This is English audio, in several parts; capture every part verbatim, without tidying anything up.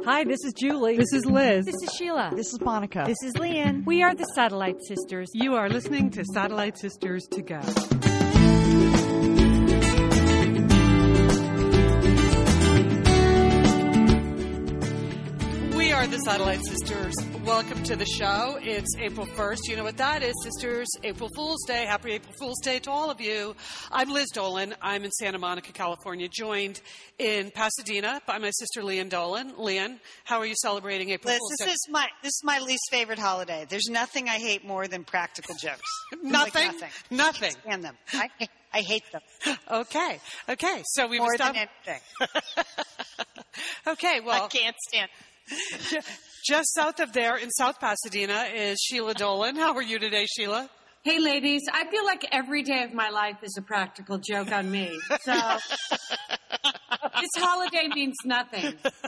Hi, this is Julie. This is Liz. This is Sheila. This is Monica. This is Leanne. We are the Satellite Sisters. You are listening to Satellite Sisters to Go. We are the Satellite Sisters. Welcome to the show. It's April first. You know what that is, sisters. April Fool's Day. Happy April Fool's Day to all of you. I'm Liz Dolan. I'm in Santa Monica, California, joined in Pasadena by my sister Leanne Dolan. Leanne, how are you celebrating April Liz, Fool's this Day? is my this is my least favorite holiday. There's nothing I hate more than practical jokes. Nothing? Like nothing. Nothing. I can't stand them. I, I hate them. Okay. Okay. So we've More established... than anything. Okay. Well, I can't stand. Just south of there in South Pasadena is Sheila Dolan. How are you today, Sheila? Hey, ladies, I feel like every day of my life is a practical joke on me. So this holiday means nothing.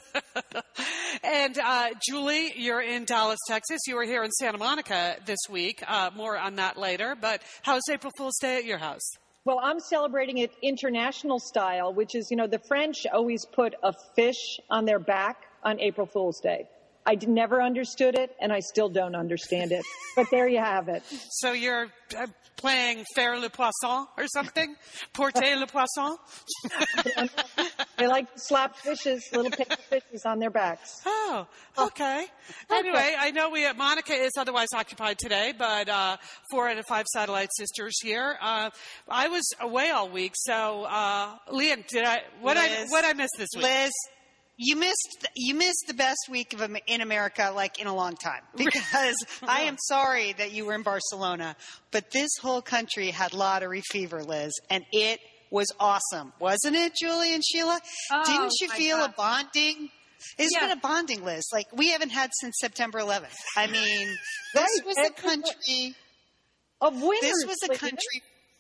And uh, Julie, you're in Dallas, Texas. You were here in Santa Monica this week. Uh, more on that later. But how's April Fool's Day at your house? Well, I'm celebrating it international style, which is, you know, the French always put a fish on their back on April Fool's Day. I d- never understood it, and I still don't understand it. But there you have it. So you're uh, playing Faire le Poisson or something? Porter le Poisson? They like to slap fishes, little paper fishes on their backs. Oh, okay. Anyway, I know we Monica is otherwise occupied today, but uh, four out of five Satellite Sisters here. Uh, I was away all week, so uh, Leanne, did I what I Liz, what I missed this week? Liz, you missed you missed the best week of Am- in America, like in a long time. Because I am sorry that you were in Barcelona, but this whole country had lottery fever, Liz, and it was awesome, wasn't it, Julie and Sheila? Oh, Didn't you my feel God. a bonding? It's Yeah. been a bonding, Liz, like we haven't had since September eleventh. I mean, this Right. was a country. Of winners. This was a like, country.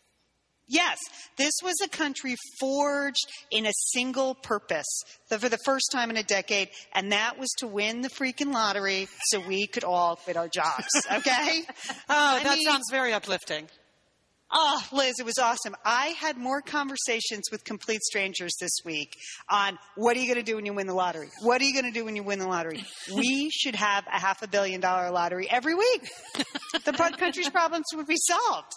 Yes, this was a country forged in a single purpose the- for the first time in a decade, and that was to win the freaking lottery so we could all quit our jobs, okay? Oh, I that mean- sounds very uplifting. Oh, Liz, it was awesome. I had more conversations with complete strangers this week on what are you going to do when you win the lottery? What are you going to do when you win the lottery? We should have a half a billion dollar lottery every week. The pro- country's problems would be solved.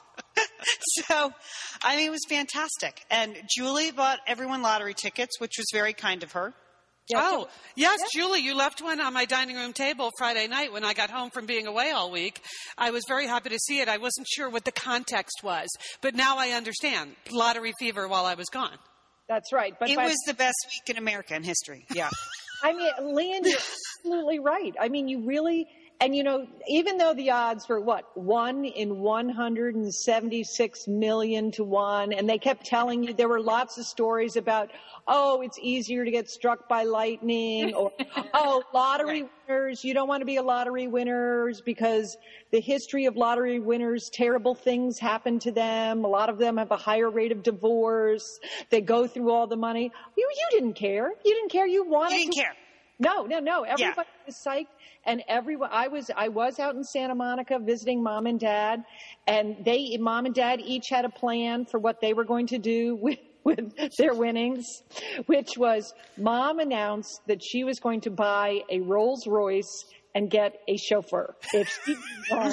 So, I mean, it was fantastic. And Julie bought everyone lottery tickets, which was very kind of her. Oh, yes, Julie, you left one on my dining room table Friday night when I got home from being away all week. I was very happy to see it. I wasn't sure what the context was, but now I understand. Lottery fever while I was gone. That's right. But It by- was the best week in America in history. Yeah. I mean, Leanne, you're absolutely right. I mean, you really, and you know, even though the odds were what, one in one hundred seventy-six million to one, and they kept telling you there were lots of stories about, oh, it's easier to get struck by lightning, or, oh, lottery Right. winners, you don't want to be a lottery winners because the history of lottery winners, terrible things happen to them. A lot of them have a higher rate of divorce. They go through all the money. You, you didn't care. You didn't care. You wanted You didn't to- care. No, no, no. Everybody was psyched, and everyone. I was, I was out in Santa Monica visiting mom and dad, and they, mom and dad, each had a plan for what they were going to do with, with their winnings, which was mom announced that she was going to buy a Rolls Royce and get a chauffeur. If she, uh,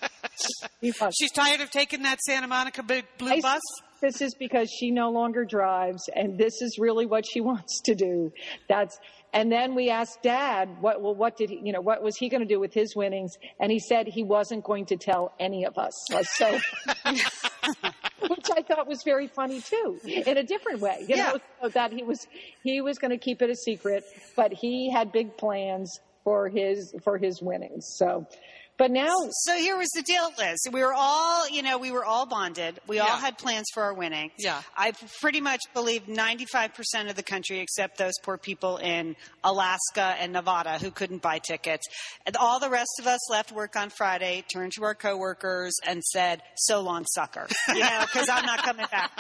she was. She's tired of taking that Santa Monica b- blue I bus? This is because she no longer drives, and this is really what she wants to do. That's, and then we asked Dad, what, well, what did he, you know, what was he going to do with his winnings? And he said he wasn't going to tell any of us. So, which I thought was very funny too, in a different way. You Yeah. know, so that he was, he was going to keep it a secret, but he had big plans for his, for his winnings. So, but now, So here was the deal, Liz. We were all, you know, we were all bonded. We all Yeah. had plans for our winnings. Yeah. I pretty much believe ninety-five percent of the country, except those poor people in Alaska and Nevada who couldn't buy tickets. And all the rest of us left work on Friday, turned to our coworkers and said, so long, sucker. You know, because I'm not coming back.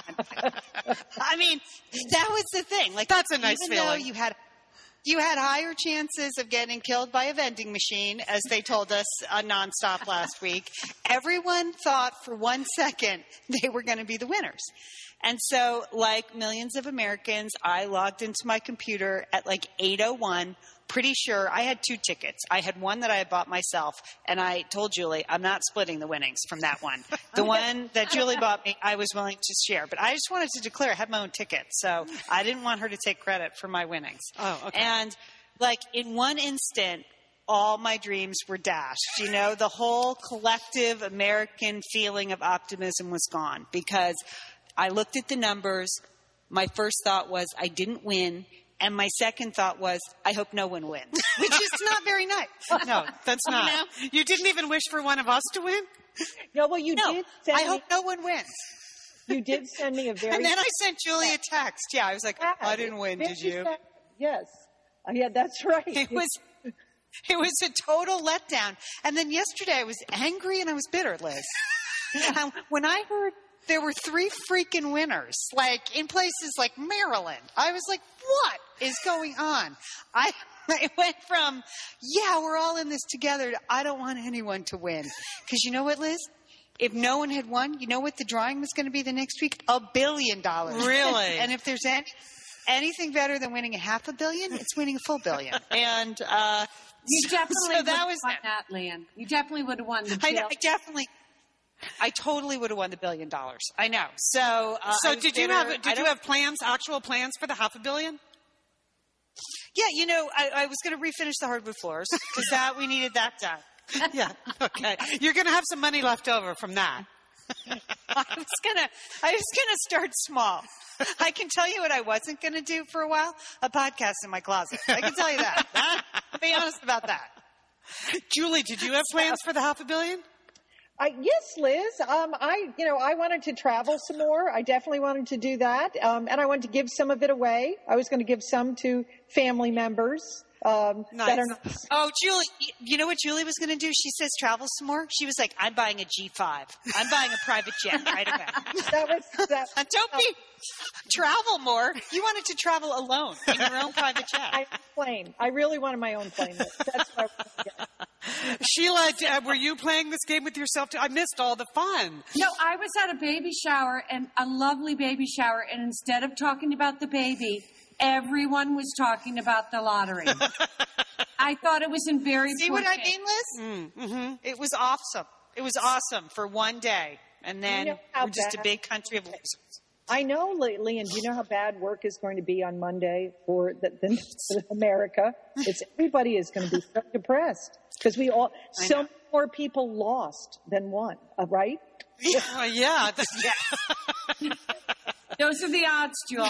I mean, that was the thing. Like, That's a nice even feeling. though you had You had higher chances of getting killed by a vending machine, as they told us uh, nonstop last week. Everyone thought for one second they were going to be the winners. And so, like millions of Americans, I logged into my computer at like eight oh one. Pretty sure I had two tickets. I had one that I had bought myself, and I told Julie, I'm not splitting the winnings from that one. The one that Julie bought me, I was willing to share. But I just wanted to declare I had my own ticket, so I didn't want her to take credit for my winnings. Oh, okay. And, like, in one instant, all my dreams were dashed. You know, the whole collective American feeling of optimism was gone because I looked at the numbers. My first thought was I didn't win. And my second thought was, I hope no one wins, which is not very nice. No, that's not. You know? You didn't even wish for one of us to win? No, well, you No, did send I me, hope no one wins. you did send me a very And then I sent Julie a text. Yeah, I was like, sad- I didn't win, did very you? sad- Yes. Uh, yeah, that's right. It was, it was a total letdown. And then yesterday I was angry and I was bitter, Liz. And when I heard there were three freaking winners, like in places like Maryland, I was like, what is going on? I, I went from, yeah, we're all in this together, to I don't want anyone to win. Because you know what, Liz? If no one had won, you know what the drawing was going to be the next week? A billion dollars. Really? And if there's any, anything better than winning a half a billion, it's winning a full billion. And uh, You definitely so would that have was won that, Leanne. You definitely would have won the I, know, bill. I definitely, I totally would have won the billion dollars. I know. So, uh, I So was did you bitter. have I did you don't- have plans, actual plans for the half a billion? Yeah, you know, I, I was going to refinish the hardwood floors because that we needed that done. Yeah. Okay. You're going to have some money left over from that. I was gonna, I was gonna start small. I can tell you what I wasn't gonna do for a while: a podcast in my closet. I can tell you that. I'll be honest about that. Julie, did you have plans for the half a billion? I, yes, Liz. Um, I, you know, I wanted to travel some more. I definitely wanted to do that, um, and I wanted to give some of it away. I was going to give some to family members um, Nice. that are not. Oh, Julie, you know what Julie was going to do? She says travel some more. She was like, I'm buying a G five. I'm buying a private jet right away. That was that. And don't be travel more. You wanted to travel alone in your own private jet. I plane. I really wanted my own plane. Liz. That's what I wanted to get. Sheila, d- uh, were you playing this game with yourself too? I missed all the fun. No, I was at a baby shower, and a lovely baby shower, and instead of talking about the baby, everyone was talking about the lottery. I thought it was in very See poor what I taste. mean, Liz? Mm-hmm. It was awesome. It was awesome for one day. And then You know how we're just a bad- big country of losers. I know, Le- Leon. Do you know how bad work is going to be on Monday for the, the, for America? It's everybody is going to be so depressed because we all I so know. many more people lost than won. Uh, right? Uh, yeah. that's- Those are the odds, Jewel.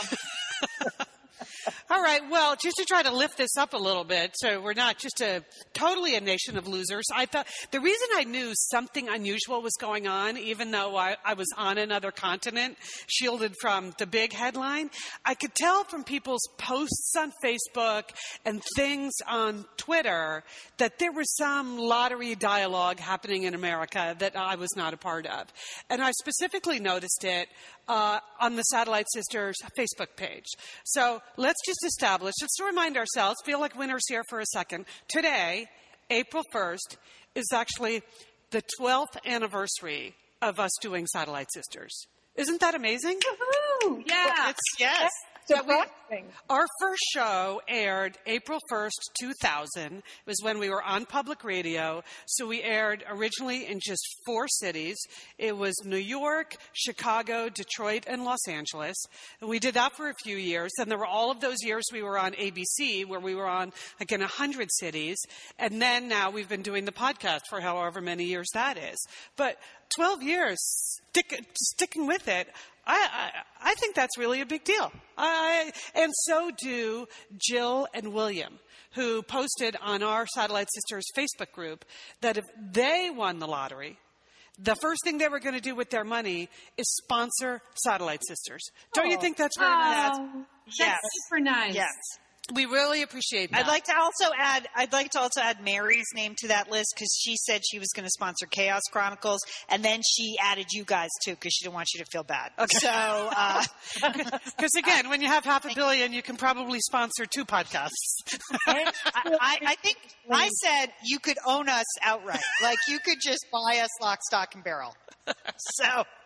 All right. Well, just to try to lift this up a little bit, so we're not just a totally a nation of losers. I thought the reason I knew something unusual was going on, even though I, I was on another continent, shielded from the big headline, I could tell from people's posts on Facebook and things on Twitter that there was some lottery dialogue happening in America that I was not a part of, and I specifically noticed it uh, on the Satellite Sisters Facebook page. So let's just establish, just to remind ourselves, feel like winners here for a second. Today, April first, is actually the twelfth anniversary of us doing Satellite Sisters. Isn't that amazing? Woohoo! Yeah. It's, yes. Surprising. Our first show aired April first, two thousand. It was when we were on public radio. So we aired originally in just four cities. It was New York, Chicago, Detroit, and Los Angeles. And we did that for a few years. And there were all of those years we were on A B C, where we were on, again, one hundred cities. And then now we've been doing the podcast for however many years that is. But twelve years, stick, sticking with it, I, I, I think that's really a big deal. I, and so do Jill and William, who posted on our Satellite Sisters Facebook group that if they won the lottery, the first thing they were going to do with their money is sponsor Satellite Sisters. Don't you think that's very nice? Oh, that's Yes. super nice. Yes. We really appreciate that. I'd like to also add. I'd like to also add Mary's name to that list because she said she was going to sponsor Chaos Chronicles, and then she added you guys too because she didn't want you to feel bad. Okay. So, uh, Because again, when you have half a billion, you can probably sponsor two podcasts. I, I, I think I said you could own us outright. Like you could just buy us lock, stock, and barrel. So,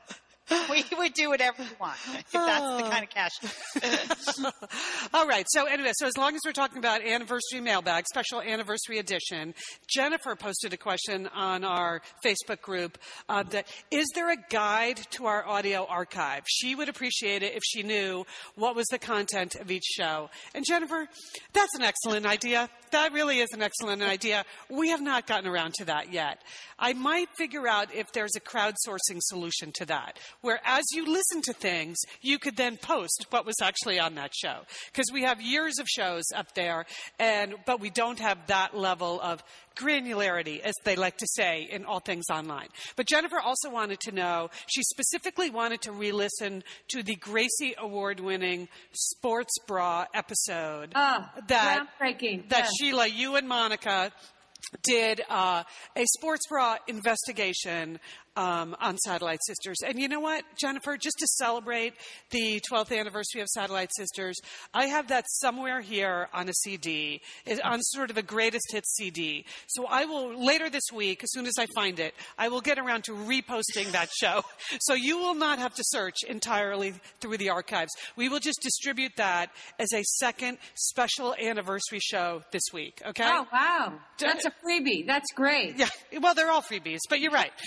We would do whatever we want if that's the kind of cash. All right. So anyway, so as long as we're talking about anniversary mailbag, special anniversary edition, Jennifer posted a question on our Facebook group uh, that, is there a guide to our audio archive? She would appreciate it if she knew what was the content of each show. And Jennifer, that's an excellent idea. That really is an excellent idea. We have not gotten around to that yet. I might figure out if there's a crowdsourcing solution to that, where as you listen to things, you could then post what was actually on that show. Because we have years of shows up there, and but we don't have that level of granularity, as they like to say, in all things online. But Jennifer also wanted to know, she specifically wanted to re-listen to the Gracie Award-winning Sports Bra episode. Oh, that, groundbreaking. That Yes. Sheila, you and Monica did uh, a sports bra investigation um, on Satellite Sisters. And you know what, Jennifer, just to celebrate the twelfth anniversary of Satellite Sisters, I have that somewhere here on a C D, on sort of a greatest hits C D. So I will, later this week, as soon as I find it, I will get around to reposting that show. So you will not have to search entirely through the archives. We will just distribute that as a second special anniversary show this week, okay? Oh, wow. That's a freebie. That's great. Yeah, well, they're all freebies, but you're right.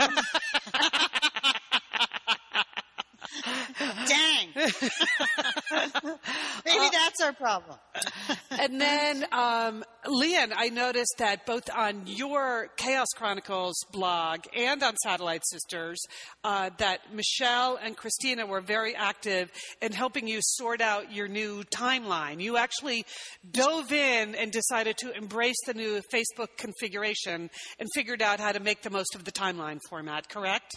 Dang. Maybe that's our problem. And then, um, Leanne, I noticed that both on your Chaos Chronicles blog and on Satellite Sisters, uh, that Michelle and Christina were very active in helping you sort out your new timeline. You actually dove in and decided to embrace the new Facebook configuration and figured out how to make the most of the timeline format, correct?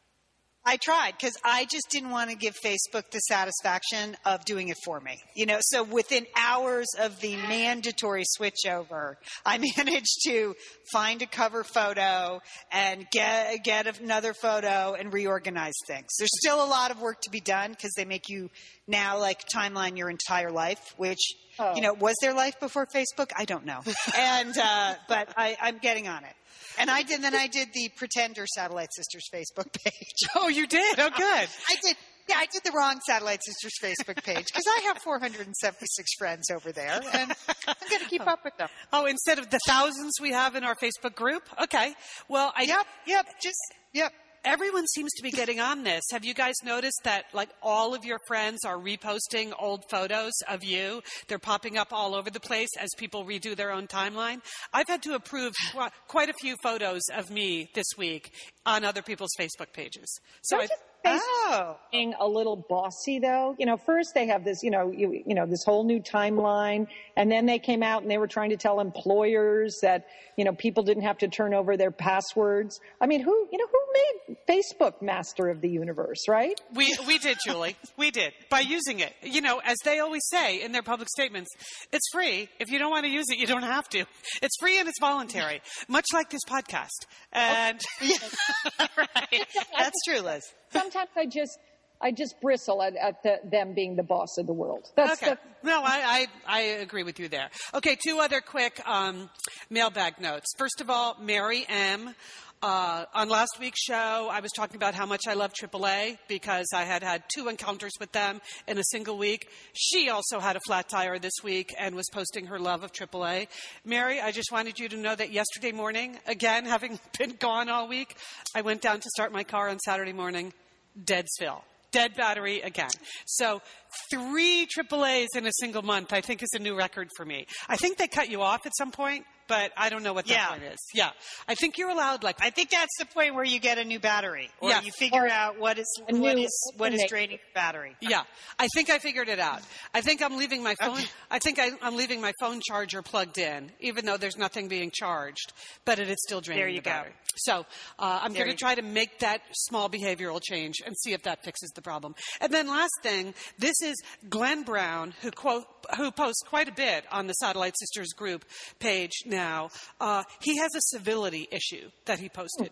I tried because I just didn't want to give Facebook the satisfaction of doing it for me. You know, so within hours of the mandatory switchover, I managed to find a cover photo and get get another photo and reorganize things. There's still a lot of work to be done because they make you now like timeline your entire life, which, oh. you know, was there life before Facebook? I don't know. and uh, but I, I'm getting on it. And I did. Then I did the Pretender Satellite Sisters Facebook page. Oh, you did? Oh, good. I did. Yeah, I did the wrong Satellite Sisters Facebook page because I have four hundred seventy-six friends over there, and I'm going to keep up with them. Oh, instead of the thousands we have in our Facebook group? Okay. Well, I... Yep, yep, just, yep. Everyone seems to be getting on this. Have you guys noticed that, like, all of your friends are reposting old photos of you? They're popping up all over the place as people redo their own timeline. I've had to approve qu- quite a few photos of me this week on other people's Facebook pages. So I. Oh, being a little bossy though. You know, first they have this, you know, you, you know, this whole new timeline, and then they came out and they were trying to tell employers that, you know, people didn't have to turn over their passwords. I mean, who, you know, who made Facebook master of the universe, right? We we did, Julie. We did by using it. You know, as they always say in their public statements, it's free. If you don't want to use it, you don't have to. It's free and it's voluntary, much like this podcast. And okay. yeah. right. That's true, Liz. Sometimes I just, I just bristle at, at the, them being the boss of the world. That's okay. The, no, I, I, I agree with you there. Okay, two other quick um, mailbag notes. First of all, Mary M. Uh, on last week's show, I was talking about how much I love triple A because I had had two encounters with them in a single week. She also had a flat tire this week and was posting her love of triple A. Mary, I just wanted you to know that yesterday morning, again, having been gone all week, I went down to start my car on Saturday morning, dead still. Dead battery again. So three triple A's in a single month, I think, is a new record for me. I think they cut you off at some point, but I don't know what that yeah. point is. Yeah. I think you're allowed, like... I think that's the point where you get a new battery. Or yeah. you figure or out what is what is what is draining the battery. Yeah. I think I figured it out. I think I'm leaving my phone... Okay. I think I, I'm leaving my phone charger plugged in, even though there's nothing being charged, but it is still draining there you the battery. Go. So uh, I'm going to try go. to make that small behavioral change and see if that fixes the problem. And then last thing, this is Glenn Brown, who quote, who posts quite a bit on the Satellite Sisters group page now. Uh, he has a civility issue that he posted.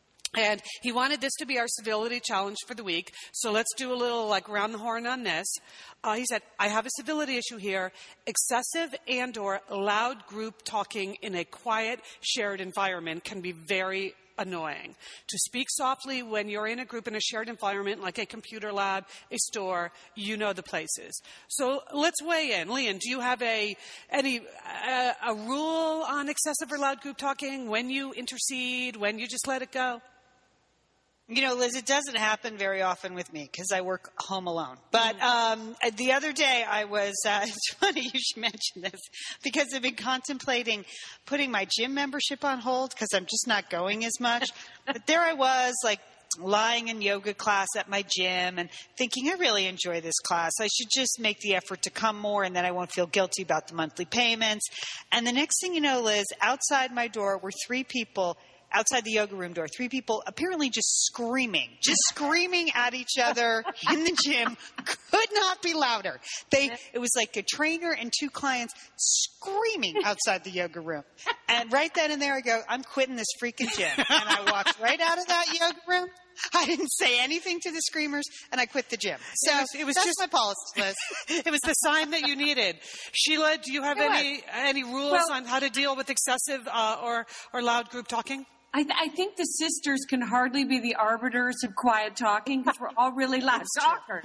And he wanted this to be our civility challenge for the week. So let's do a little like round the horn on this. Uh, he said, I have a civility issue here. Excessive and or loud group talking in a quiet, shared environment can be very annoying. To speak softly when you're in a group in a shared environment like a computer lab, a store, you know the places. So let's weigh in. Lian, do you have a any uh, a rule on excessive or loud group talking? When you intercede? When you just let it go? You know, Liz, it doesn't happen very often with me because I work home alone. But um, the other day I was, uh, it's funny you should mention this, because I've been contemplating putting my gym membership on hold because I'm just not going as much. But there I was, like, lying in yoga class at my gym and thinking, I really enjoy this class. I should just make the effort to come more, and then I won't feel guilty about the monthly payments. And the next thing you know, Liz, outside my door were three people outside the yoga room door, three people apparently just screaming, just screaming at each other in the gym. Could not be louder. They, it was like a trainer and two clients screaming outside the yoga room. And right then and there I go, I'm quitting this freaking gym. And I walked right out of that yoga room. I didn't say anything to the screamers, and I quit the gym. So it was, it was that's just my policy list. It was the sign that you needed. Sheila, do you have It any was. any rules Well- on how to deal with excessive uh, or or loud group talking? I, th- I think the sisters can hardly be the arbiters of quiet talking because we're all really loud talkers.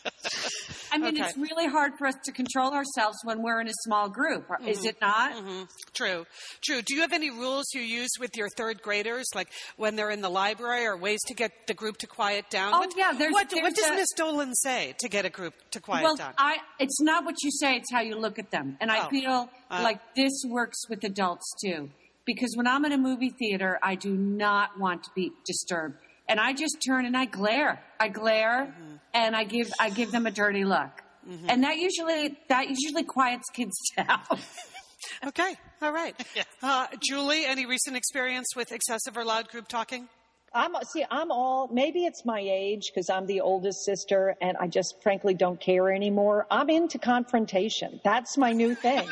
I mean, Okay. it's really hard for us to control ourselves when we're in a small group, is it not? Mm-hmm. True, true. Do you have any rules you use with your third graders, like when they're in the library, or ways to get the group to quiet down? Oh, what, yeah, there's- what, there's what does a- Miss Dolan say to get a group to quiet Well, down? I, it's not what you say, it's how you look at them. And I Oh. feel Uh. like this works with adults too. Because when I'm in a movie theater, I do not want to be disturbed. And I just turn and I glare. I glare Mm-hmm. and I give I give them a dirty look. Mm-hmm. And that usually that usually quiets kids down. Okay, all right. Uh, Julie, any recent experience with excessive or loud group talking? I'm see. I'm all. Maybe it's my age because I'm the oldest sister, and I just frankly don't care anymore. I'm into confrontation. That's my new thing.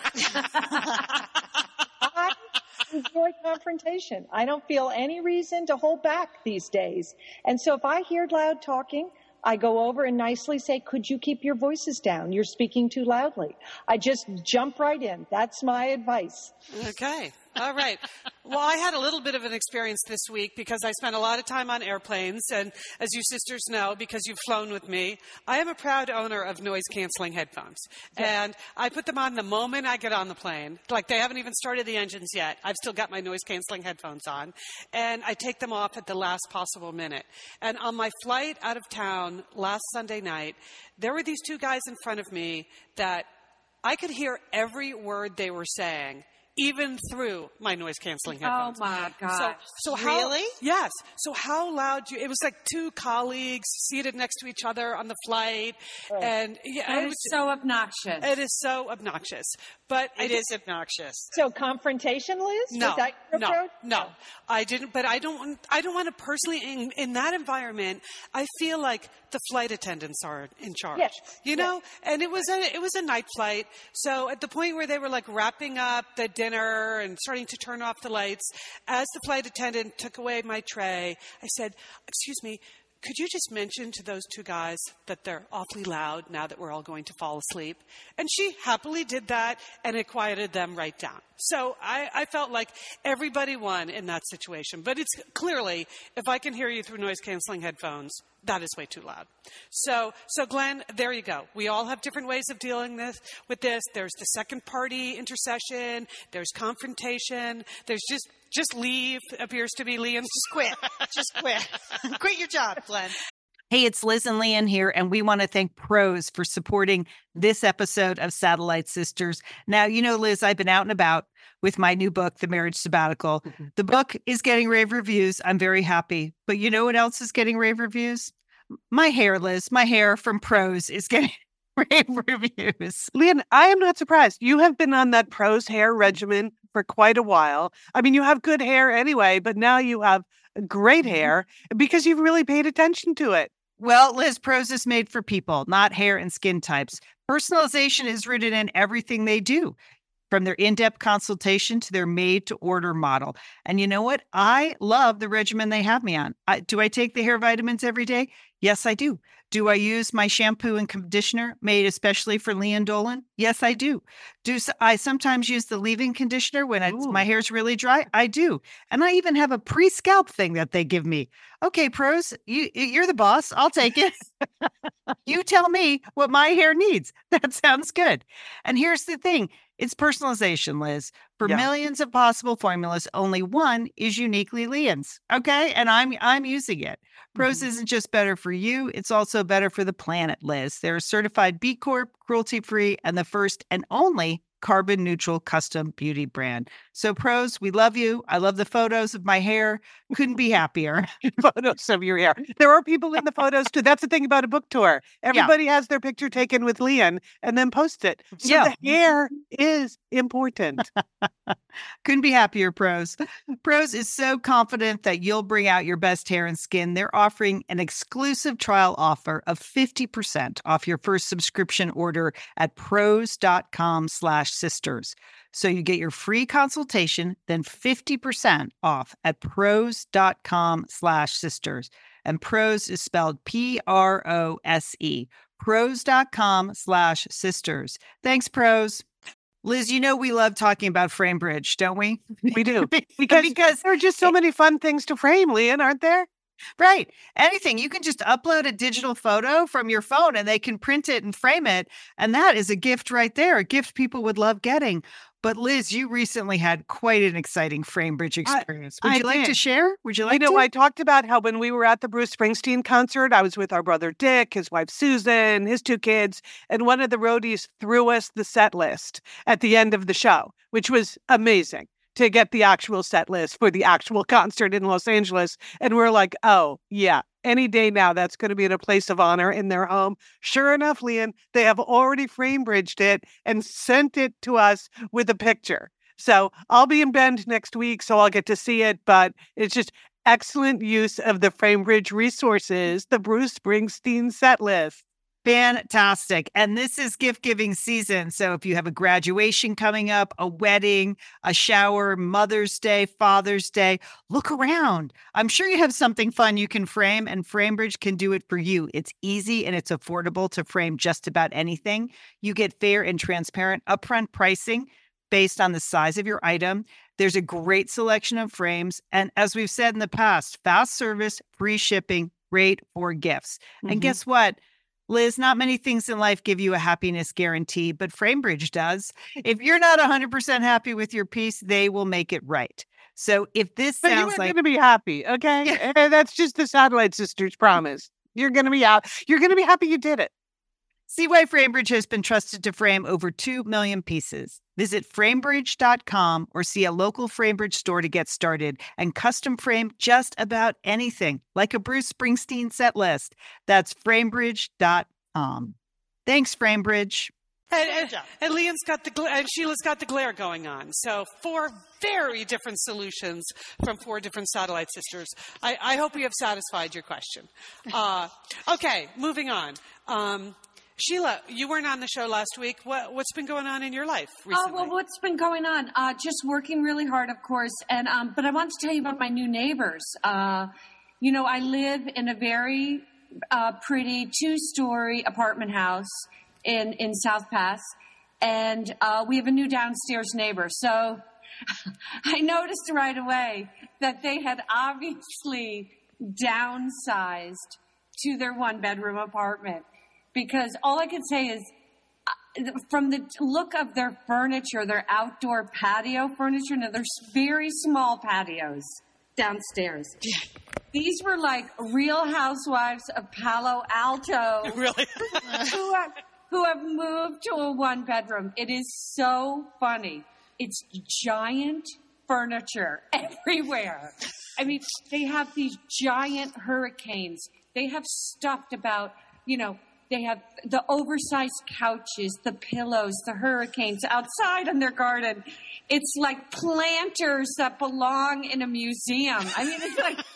I enjoy confrontation. I don't feel any reason to hold back these days. And so if I hear loud talking, I go over and nicely say, could you keep your voices down? You're speaking too loudly. I just jump right in. That's my advice. Okay. All right. Well, I had a little bit of an experience this week because I spent a lot of time on airplanes. And as you sisters know, because you've flown with me, I am a proud owner of noise-canceling headphones. And I put them on the moment I get on the plane. Like, they haven't even started the engines yet. I've still got my noise-canceling headphones on. And I take them off at the last possible minute. And on my flight out of town last Sunday night, there were these two guys in front of me that I could hear every word they were saying, even through my noise-canceling headphones. Oh, my gosh. So, so how, Really? Yes. So how loud do you, it was like two colleagues seated next to each other on the flight. And yeah, That it is was, so obnoxious. it is so obnoxious. But I It did- is obnoxious. So confrontation, Liz? No, Was that your no, approach? no. I didn't, but I don't want, I don't want to personally, in, in that environment, I feel like the flight attendants are in charge. Yes, You know? And it was a, it was a night flight. So at the point where they were like wrapping up the dinner and starting to turn off the lights, as the flight attendant took away my tray, I said, excuse me, could you just mention to those two guys that they're awfully loud now that we're all going to fall asleep? And she happily did that, and it quieted them right down. So I, I felt like everybody won in that situation. But it's clearly, if I can hear you through noise-canceling headphones, that is way too loud. So, so Glenn, there you go. We all have different ways of dealing this, with this. There's the second-party intercession. There's confrontation. There's just just leave appears to be Liam's. Just quit. Just quit. Quit your job, Glenn. Hey, it's Liz and Lian here, and we want to thank Prose for supporting this episode of Satellite Sisters. Now, you know, Liz, I've been out and about with my new book, The Marriage Sabbatical. Mm-hmm. The book is getting rave reviews. I'm very happy. But you know what else is getting rave reviews? My hair, Liz. My hair from Prose is getting rave reviews. Lian, I am not surprised. You have been on that Prose hair regimen for quite a while. I mean, you have good hair anyway, but now you have great hair because you've really paid attention to it. Well, Liz, Prose is made for people, not hair and skin types. Personalization is rooted in everything they do, from their in-depth consultation to their made-to-order model. And you know what? I love the regimen they have me on. I, do I take the hair vitamins every day? Yes, I do. Do I use my shampoo and conditioner made especially for Lian Dolan? Yes, I do. Do s- I sometimes use the leave-in conditioner when it's, Ooh. my hair's really dry? I do. And I even have a pre-scalp thing that they give me. Okay, pros, you, you're the boss. I'll take it. You tell me what my hair needs. That sounds good. And here's the thing. It's personalization, Liz. For Yeah. millions of possible formulas, only one is uniquely Lian's. Okay? And I'm I'm using it. Prose Mhm. isn't just better for you, it's also better for the planet, Liz. They're certified B Corp, cruelty-free, and the first and only carbon neutral custom beauty brand. So Prose, we love you. I love the photos of my hair. Couldn't be happier. Photos of your hair. There are people in the photos too. That's the thing about a book tour. Everybody has their picture taken with Lian and then post it. So Yeah. the hair is important. Couldn't be happier, Prose. Prose is so confident that you'll bring out your best hair and skin. They're offering an exclusive trial offer of fifty percent off your first subscription order at prose.com slash sisters. So you get your free consultation, then fifty percent off at prose.com slash sisters. And Prose is spelled P R O S E. Prose.com slash sisters. Thanks, Prose. Liz, you know we love talking about FrameBridge, don't we? We do. Because, because there are just so many fun things to frame, Lian, aren't there? Right. Anything. You can just upload a digital photo from your phone and they can print it and frame it. And that is a gift right there, a gift people would love getting. But Liz, you recently had quite an exciting FrameBridge experience. Would I you like to did. share? Would you You like know, to? I talked about how when we were at the Bruce Springsteen concert, I was with our brother Dick, his wife Susan, his two kids, and one of the roadies threw us the set list at the end of the show, which was amazing to get the actual set list for the actual concert in Los Angeles. And we're like, oh, yeah, any day now, that's going to be in a place of honor in their home. Sure enough, Lian, they have already FrameBridged it and sent it to us with a picture. So I'll be in Bend next week, so I'll get to see it. But it's just excellent use of the FrameBridge resources, the Bruce Springsteen set list. Fantastic. And this is gift giving season. So if you have a graduation coming up, a wedding, a shower, Mother's Day, Father's Day, look around. I'm sure you have something fun you can frame, and FrameBridge can do it for you. It's easy and it's affordable to frame just about anything. You get fair and transparent upfront pricing based on the size of your item. There's a great selection of frames. And as we've said in the past, fast service, free shipping, great for gifts. Mhm. And guess what? Liz, not many things in life give you a happiness guarantee, but FrameBridge does. If you're not one hundred percent happy with your piece, they will make it right. So if this But sounds you're like going to be happy, okay? And that's just the Satellite Sisters promise. You're going to be out. You're going to be happy you did it. See why FrameBridge has been trusted to frame over two million pieces. Visit framebridge dot com or see a local FrameBridge store to get started and custom frame just about anything, like a Bruce Springsteen set list. That's framebridge dot com. Thanks, FrameBridge. And, and, and Lian's got the gla- and Sheila's got the glare going on. So four very different solutions from four different Satellite Sisters. I, I hope we have satisfied your question. Uh, okay, moving on. Um, Sheila, you weren't on the show last week. What, what's been going on in your life recently? Oh, well, what's been going on? Uh, just working really hard, of course. And um, but I want to tell you about my new neighbors. Uh, you know, I live in a very uh, pretty two-story apartment house in, in South Pass, and uh, we have a new downstairs neighbor. So I noticed right away that they had obviously downsized to their one-bedroom apartment. Because all I could say is, uh, from the look of their furniture, their outdoor patio furniture, now there's very small patios downstairs. These were like Real Housewives of Palo Alto. Really? who, have, who have moved to a one bedroom. It is so funny. It's giant furniture everywhere. I mean, they have these giant hurricanes. They have stuffed about, you know, they have the oversized couches, the pillows, the hurricanes outside in their garden. It's like planters that belong in a museum. I mean, it's like...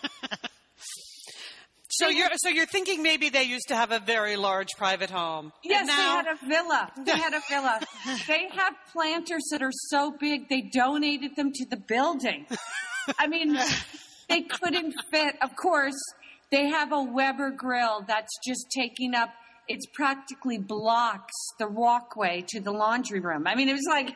So you're so you're thinking maybe they used to have a very large private home. Yes, and now... they had a villa. They had a villa. They have planters that are so big they donated them to the building. I mean, they couldn't fit. Of course, They have a Weber grill that's just taking up, it's practically blocks the walkway to the laundry room. I mean, it was like,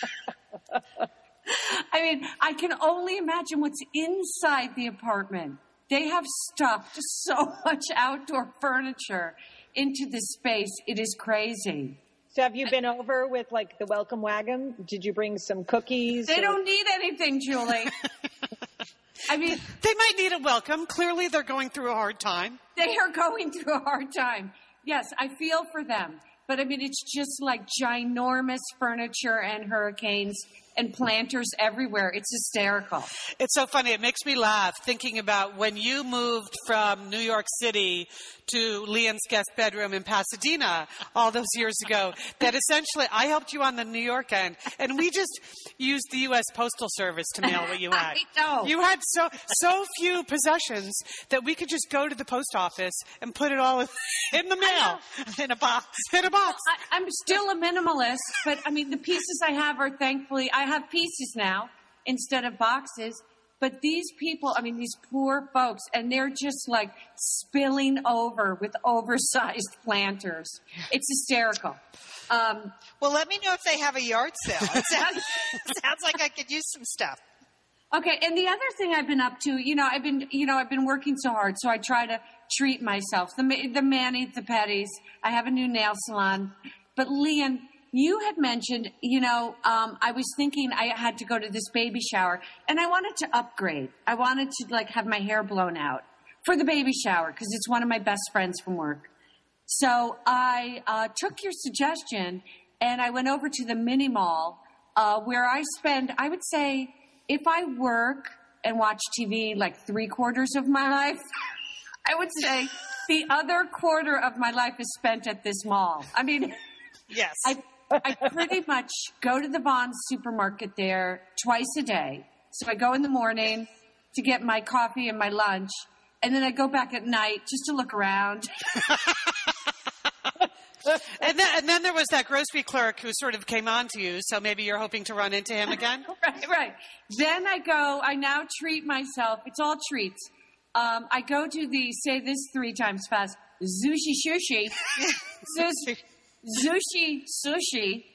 I mean, I can only imagine what's inside the apartment. They have stuffed so much outdoor furniture into this space. It is crazy. So have you been over with like the welcome wagon? Did you bring some cookies? They or- don't need anything, Julie. I mean, They might need a welcome. Clearly, they're going through a hard time. they are going through a hard time. Yes, I feel for them. But I mean, it's just like ginormous furniture and hurricanes and planters everywhere. It's hysterical. It's so funny. It makes me laugh thinking about when you moved from New York City to Leon's guest bedroom in Pasadena all those years ago, that essentially I helped you on the New York end, and we just used the U S Postal Service to mail what you had. I know. You had so so few possessions that we could just go to the post office and put it all in the mail. In a box. In a box. I, I'm still a minimalist, but I mean, the pieces I have are thankfully, I have pieces now instead of boxes. But these people, I mean, these poor folks, and they're just like spilling over with oversized planters. It's hysterical. Um, Well, let me know if they have a yard sale. It sounds, sounds like I could use some stuff. Okay, and the other thing I've been up to, you know, I've been, you know, I've been working so hard, so I try to treat myself. The ma- the manis, the petties. I have a new nail salon. But Leon, you had mentioned, you know, um, I was thinking I had to go to this baby shower, and I wanted to upgrade. I wanted to like have my hair blown out for the baby shower because it's one of my best friends from work. So I uh, took your suggestion, and I went over to the mini mall uh, where I spend, I would say, if I work and watch T V like three quarters of my life, I would say the other quarter of my life is spent at this mall. I mean, Yes. I, I pretty much go to the Vons supermarket there twice a day. So I go in the morning to get my coffee and my lunch, and then I go back at night just to look around. And then, and then there was that grocery clerk who sort of came on to you, so maybe you're hoping to run into him again? Right, right. Then I go, I now treat myself. It's all treats. Um, I go to the, say this three times fast, Zushi Sushi. Zushi, Zushi Sushi.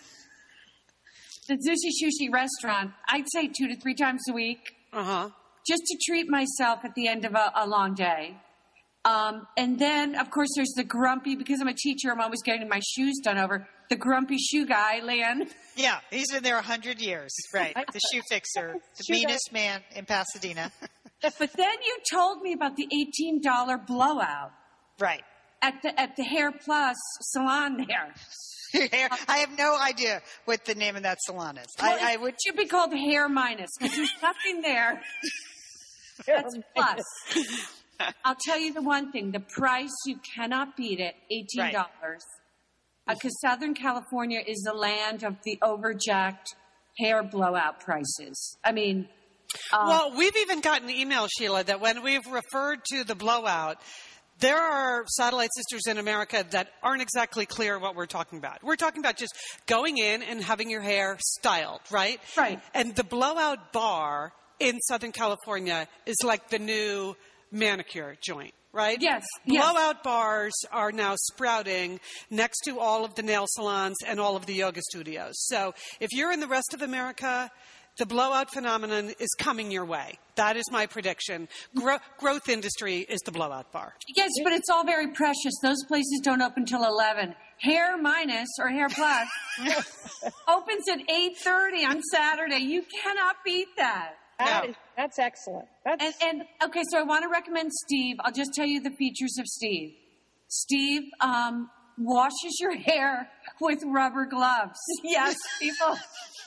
The Zushi Sushi restaurant, I'd say two to three times a week. Uh-huh. Just to treat myself at the end of a, a long day. Um, and then, of course, there's the grumpy, because I'm a teacher, I'm always getting my shoes done over. The grumpy shoe guy, Leon. Yeah, he's been there a hundred years. Right. The shoe fixer, the Shoe meanest man in Pasadena. But then you told me about the eighteen dollars blowout Right. at the at the Hair Plus salon there. Hair- I have no idea what the name of that salon is. I, I would. It should be called Hair Minus because there's nothing there. That's plus. I'll tell you the one thing: the price, you cannot beat it. Eighteen dollars. Because uh, Southern California is the land of the overjacked hair blowout prices. I mean, um, Well, we've even gotten email, Sheila, that when we've referred to the blowout, there are satellite sisters in America that aren't exactly clear what we're talking about. We're talking about just going in and having your hair styled, right? Right. And the blowout bar in Southern California is like the new manicure joint, right? Yes, yes. Blowout bars are now sprouting next to all of the nail salons and all of the yoga studios. So if you're in the rest of America, the blowout phenomenon is coming your way. That is my prediction. Gro- growth industry is the blowout bar. yes, but it's all very precious. Those places don't open till eleven. Hair Minus or Hair Plus opens at eight thirty on Saturday. You cannot beat that. That No. is- that's excellent. That's And, and okay, so I want to recommend Steve. I'll just tell you the features of Steve. Steve um, washes your hair with rubber gloves. Yes, people.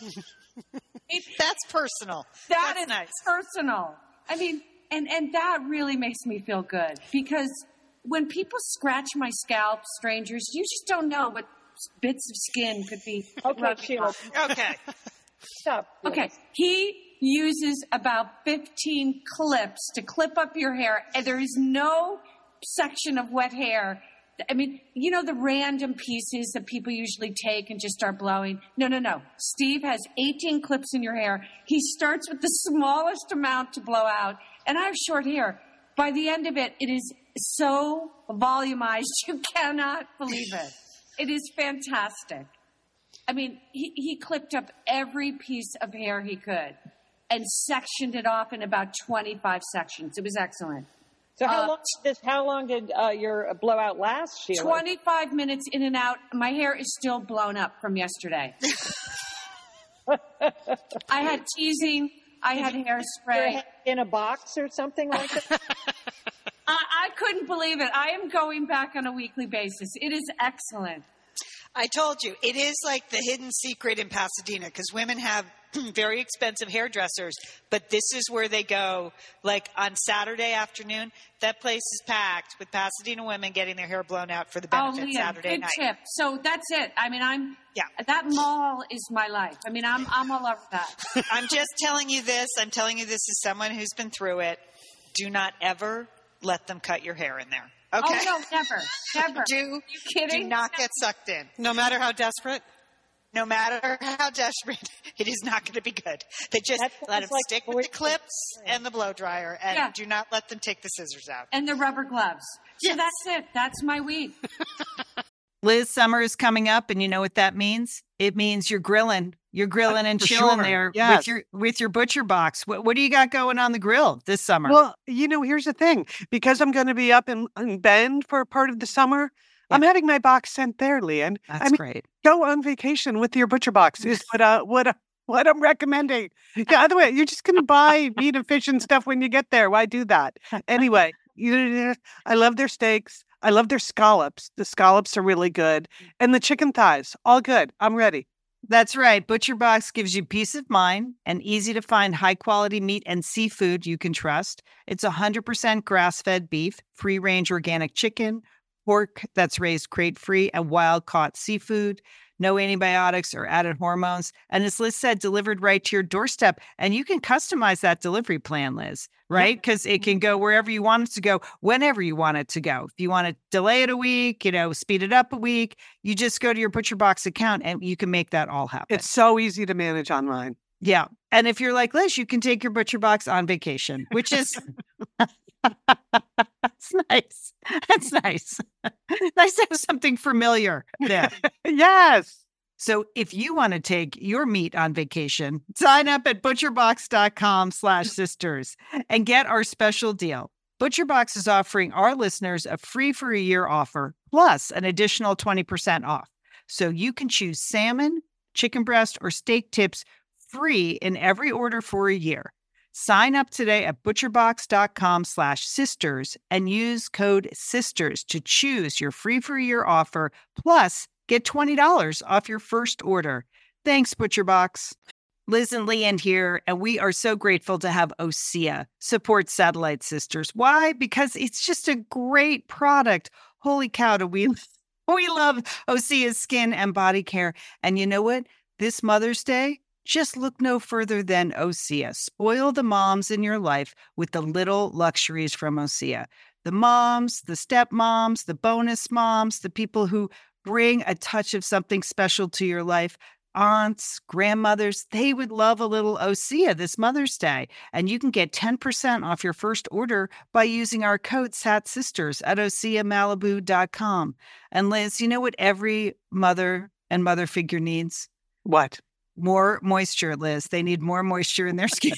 That's personal. That That's is nice. personal. I mean, and, and that really makes me feel good because when people scratch my scalp, strangers, you just don't know what bits of skin could be. okay, rubbing Sheila. off. Okay. Stop. Okay, he uses about fifteen clips to clip up your hair, and there is no section of wet hair. I mean, you know the random pieces that people usually take and just start blowing? No, no, no. Steve has eighteen clips in your hair. He starts with the smallest amount to blow out, and I have short hair. by the end of it, it is so volumized, you cannot believe it. It is fantastic. I mean, he, he clipped up every piece of hair he could and sectioned it off in about twenty-five sections. It was excellent. So how Uh, long did this, how long did uh, your blowout last, Sheila? twenty-five minutes in and out. My hair is still blown up from yesterday. I had teasing. I had Your hairspray. head in a box or something like that? I, I couldn't believe it. I am going back on a weekly basis. It is excellent. I told you, it is like the hidden secret in Pasadena because women have very expensive hairdressers, but this is where they go. Like on Saturday afternoon, that place is packed with Pasadena women getting their hair blown out for the Oh, benefit Leah, Saturday good night. tip. So that's it. I mean, I'm Yeah. that mall is my life. I mean, I'm I'm all over that. I'm just telling you this. I'm telling you this as someone who's been through it. Do not ever let them cut your hair in there. Okay? Oh no, never, never. Do, you kidding? do not get sucked in. No matter how desperate. No matter how desperate, it is not going to be good. They just That let them sounds like stick with voice the clips and the blow dryer, and Yeah. do not let them take the scissors out. And the rubber gloves. So Yes. that's it. That's my week. Liz, summer is coming up, and you know what that means? It means you're grilling. You're grilling and For chilling sure. there Yes. with your with your butcher box. What what do you got going on the grill this summer? Well, you know, here's the thing. Because I'm going to be up in, in Bend for part of the summer, I'm having my box sent there, Leanne. That's I mean, great. go on vacation with your butcher box is what uh, what uh, what I'm recommending. Yeah, other way, you're just going to buy meat and fish and stuff when you get there. Why do that? Anyway, you, I love their steaks. I love their scallops. The scallops are really good, and the chicken thighs, all good. I'm ready. That's right. Butcher Box gives you peace of mind and easy to find high quality meat and seafood you can trust. It's one hundred percent grass fed beef, free range organic chicken, pork that's raised crate free, and wild caught seafood. No antibiotics or added hormones. And as Liz said, delivered right to your doorstep. And you can customize that delivery plan, Liz, right? Because it can go wherever you want it to go, whenever you want it to go. If you want to delay it a week, you know, speed it up a week, you just go to your Butcher Box account and you can make that all happen. It's so easy to manage online. Yeah. And if you're like Liz, you can take your Butcher Box on vacation, which is that's nice. That's nice. Nice to have something familiar there. Yes. So if you want to take your meat on vacation, sign up at butcherbox.com slash sisters and get our special deal. ButcherBox is offering our listeners a free for a year offer plus an additional twenty percent off. So you can choose salmon, chicken breast, or steak tips free in every order for a year. Sign up today at butcherbox.com slash sisters and use code SISTERS to choose your free for a year offer, plus get twenty dollars off your first order. Thanks, ButcherBox. Liz and Leanne here, and we are so grateful to have Osea support Satellite Sisters. Why? Because it's just a great product. Holy cow, do we, we love Osea's skin and body care. And you know what? This Mother's Day, just look no further than Osea. Spoil the moms in your life with the little luxuries from Osea. The moms, the stepmoms, the bonus moms, the people who bring a touch of something special to your life. Aunts, grandmothers, they would love a little Osea this Mother's Day. And you can get ten percent off your first order by using our code SATSisters at osea malibu dot com. And Liz, you know what every mother and mother figure needs? What? More moisture, Liz. They need more moisture in their skin.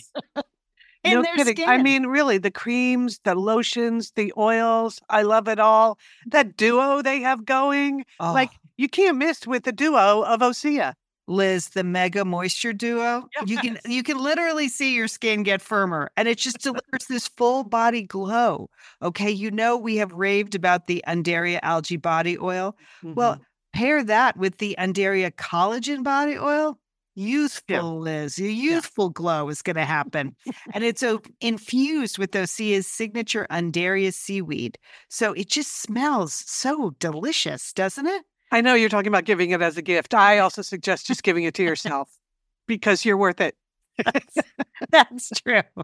in No their kidding. skin. I mean, really, the creams, the lotions, the oils, I love it all. That duo they have going, Oh, like, you can't miss with the duo of Osea. Liz, the Mega Moisture Duo. You can you can literally see your skin get firmer, and it just delivers this full body glow. Okay, you know we have raved about the Undaria Algae Body Oil. Well, pair that with the Undaria Collagen Body Oil. Youthful, Yeah. Liz. A youthful glow is going to happen. And it's uh, infused with Osea's signature Undaria seaweed. So it just smells so delicious, doesn't it? I know you're talking about giving it as a gift. I also suggest just giving it to yourself because you're worth it. That's true.